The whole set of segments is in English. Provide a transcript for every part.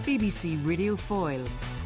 BBC Radio Foyle.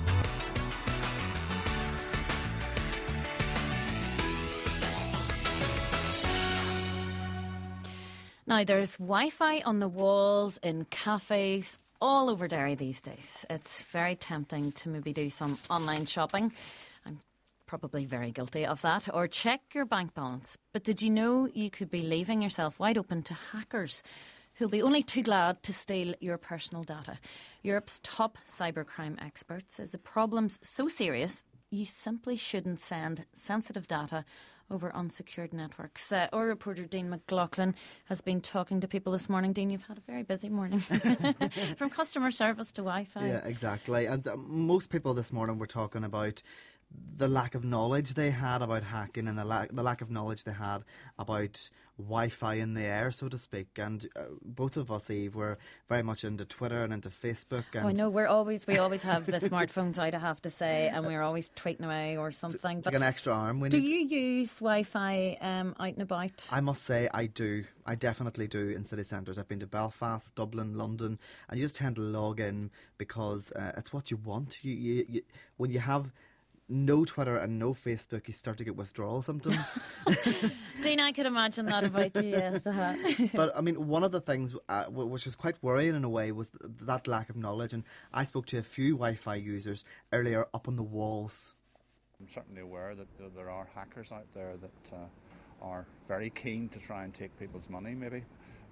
Now, there's Wi-Fi on the walls in cafes all over Derry these days. It's very tempting to maybe do some online shopping. I'm probably very guilty of that. Or check your bank balance. But did you know you could be leaving yourself wide open to hackers who'll be only too glad to steal your personal data? Europe's top cybercrime expert says the problem's so serious you simply shouldn't send sensitive data over unsecured networks. Our reporter Dean McLaughlin has been talking to people this morning. Dean, you've had a very busy morning. From customer service to Wi-Fi. Yeah, exactly. And most people this morning were talking about the lack of knowledge they had about hacking and the lack of knowledge they had about Wi-Fi in the air, so to speak. And both of us, Eve, were very much into Twitter and into Facebook. And I know we always have the smartphones out, I have to say, and we're always tweeting away or something. It's like an extra arm. Do you use Wi-Fi out and about? I must say I do. I definitely do in city centres. I've been to Belfast, Dublin, London, and you just tend to log in because it's what you want. You when you have no Twitter and no Facebook, you start to get withdrawal symptoms. Dean, I could imagine that about you, yes. But, I mean, one of the things which was quite worrying in a way was that lack of knowledge. And I spoke to a few Wi-Fi users earlier up on the walls. I'm certainly aware that there are hackers out there that are very keen to try and take people's money, maybe.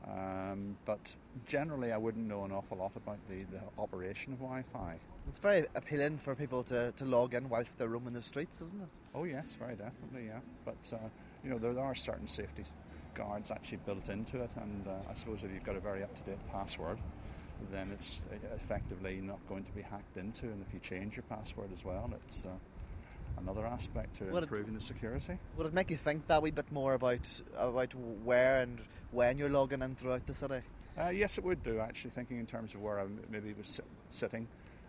But generally I wouldn't know an awful lot about the operation of Wi-Fi. It's very appealing for people to log in whilst they're roaming the streets, isn't it? Oh yes, very definitely, yeah. But there are certain safety guards actually built into it, and I suppose if you've got a very up-to-date password, then it's effectively not going to be hacked into, and if you change your password as well, it's another aspect to improving the security. Would it make you think that wee bit more about where and when you're logging in throughout the city? Yes, it would do, actually, thinking in terms of where I maybe was sitting,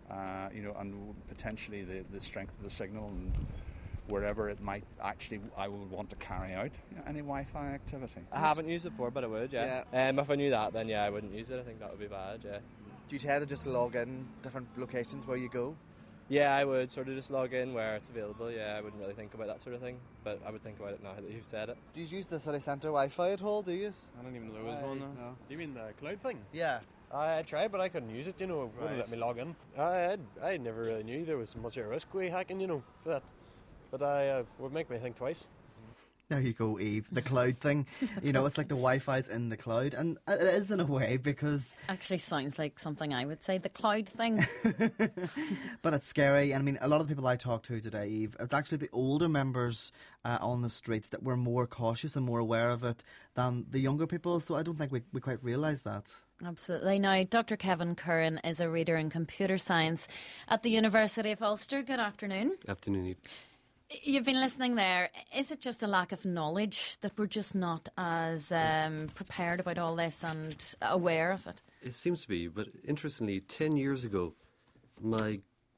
and potentially the strength of the signal and wherever it might actually I would want to carry out any Wi-Fi activity. I haven't used it before, but I would, yeah. If I knew that, then yeah, I wouldn't use it. I think that would be bad, yeah. Do you tend to just log in different locations where you go? Yeah, I would sort of just log in where it's available. Yeah, I wouldn't really think about that sort of thing, but I would think about it now that you've said it. Do you use the city centre Wi-Fi at all, do you? I don't even know there was one. No. You mean the cloud thing? Yeah. I tried, but I couldn't use it, it wouldn't let me log in. I never really knew there was much of a risk with hacking, for that. But I would make me think twice. There you go, Eve. The cloud thing. It's like the Wi-Fi's in the cloud. And it is in a way because... Actually sounds like something I would say, the cloud thing. But it's scary. And I mean, a lot of the people I talked to today, Eve, it's actually the older members on the streets that were more cautious and more aware of it than the younger people. So I don't think we quite realise that. Absolutely. Now, Dr. Kevin Curran is a reader in computer science at the University of Ulster. Good afternoon. Afternoon, Eve. You've been listening there. Is it just a lack of knowledge that we're just not as prepared about all this and aware of it? It seems to be, but interestingly, 10 years ago, my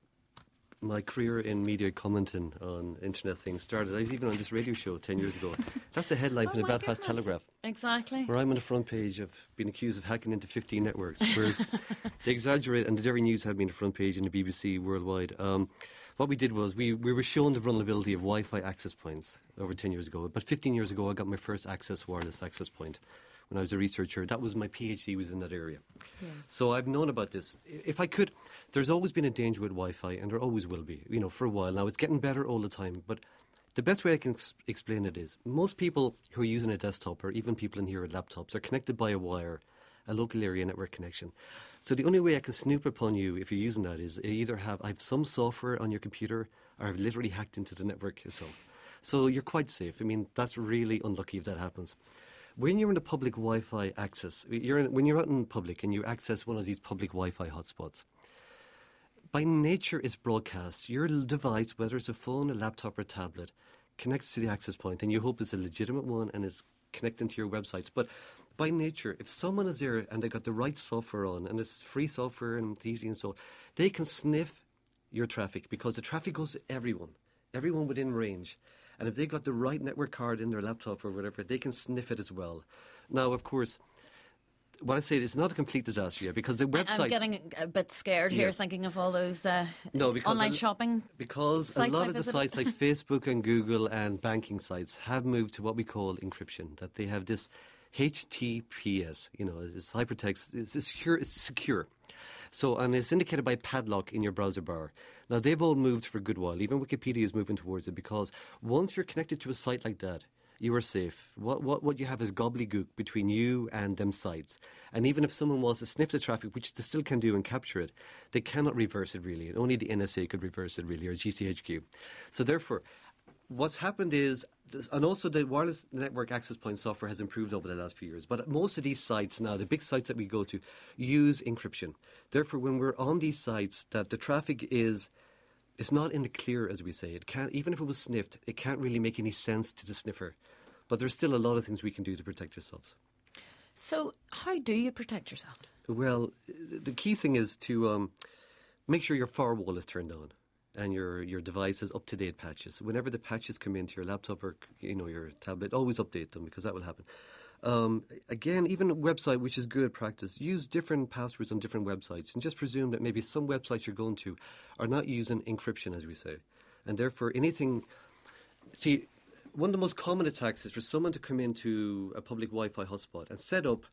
career in media commenting on internet things started. I was even on this radio show 10 years ago. That's a headline from the Belfast Telegraph. Exactly. Where I'm on the front page of being accused of hacking into 15 networks, whereas they exaggerate, and the Derry News had me on the front page in the BBC worldwide. What we did was we were shown the vulnerability of Wi-Fi access points over 10 years ago. But 15 years ago, I got my first wireless access point. When I was a researcher, that was my PhD was in that area. Yes. So I've known about this. If I could, there's always been a danger with Wi-Fi, and there always will be, for a while. Now, it's getting better all the time, but the best way I can explain it is most people who are using a desktop, or even people in here with laptops, are connected by a wire, a local area network connection. So the only way I can snoop upon you if you're using that is I have some software on your computer, or I've literally hacked into the network itself. So you're quite safe. I mean, that's really unlucky if that happens. When you're in a public Wi-Fi access, when you're out in public and you access one of these public Wi-Fi hotspots, by nature it's broadcast. Your device, whether it's a phone, a laptop or a tablet, connects to the access point, and you hope it's a legitimate one and is connecting to your websites. But by nature, if someone is there and they got the right software on, and it's free software and it's easy and so, they can sniff your traffic because the traffic goes to everyone within range. And if they got the right network card in their laptop or whatever, they can sniff it as well. Now, of course, what I say is not a complete disaster yet, because the websites... I'm getting a bit scared here, Yes. thinking of all those No, because online shopping. Because a sites lot I of the visited. sites like Facebook and Google and banking sites have moved to what we call encryption, that they have this HTTPS, it's hypertext, it's secure. So, and it's indicated by a padlock in your browser bar. Now, they've all moved for a good while. Even Wikipedia is moving towards it, because once you're connected to a site like that, you are safe. What you have is gobbledygook between you and them sites. And even if someone wants to sniff the traffic, which they still can do and capture it, they cannot reverse it really. Only the NSA could reverse it really, or GCHQ. So therefore, what's happened is, and also the wireless network access point software has improved over the last few years, but most of these sites now, the big sites that we go to, use encryption. Therefore, when we're on these sites, that the traffic is... It's not in the clear, as we say. It can't, even if it was sniffed, it can't really make any sense to the sniffer. But there's still a lot of things we can do to protect yourselves. So, how do you protect yourself? Well, the key thing is to make sure your firewall is turned on and your device has up-to-date patches. Whenever the patches come into your laptop or your tablet, always update them, because that will happen. Again, even a website, which is good practice, use different passwords on different websites, and just presume that maybe some websites you're going to are not using encryption, as we say. And therefore, anything... See, one of the most common attacks is for someone to come into a public Wi-Fi hotspot and set up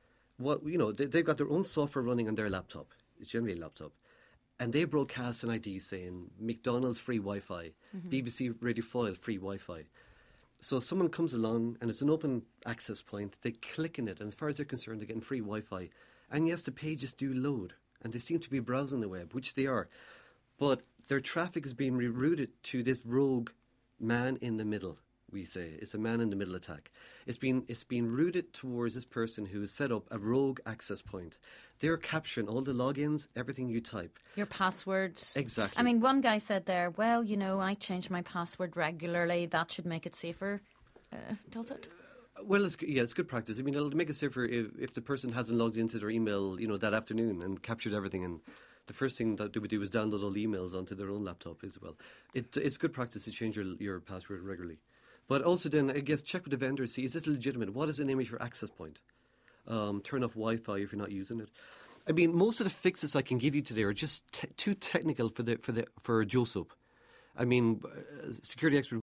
they've got their own software running on their laptop. It's generally a laptop. And they broadcast an ID saying McDonald's free Wi-Fi, BBC Radio Foil free Wi-Fi. So someone comes along and it's an open access point, they click in it, and as far as they're concerned, they're getting free Wi-Fi. And yes, the pages do load, and they seem to be browsing the web, which they are. But their traffic is being rerouted to this rogue man in the middle, we say. It's a man in the middle attack. It's been routed towards this person who has set up a rogue access point. They're capturing all the logins, everything you type. Your passwords. Exactly. I mean, one guy said there, well, I change my password regularly. That should make it safer. Does it? Well, it's good practice. I mean, it'll make it safer if the person hasn't logged into their email, that afternoon and captured everything, and the first thing that they would do is download all the emails onto their own laptop as well. It's good practice to change your password regularly. But also then, I guess, check with the vendor, see, is this legitimate? What is the name of your access point? Turn off Wi-Fi if you're not using it. I mean, most of the fixes I can give you today are just too technical for Joseph. I mean, security expert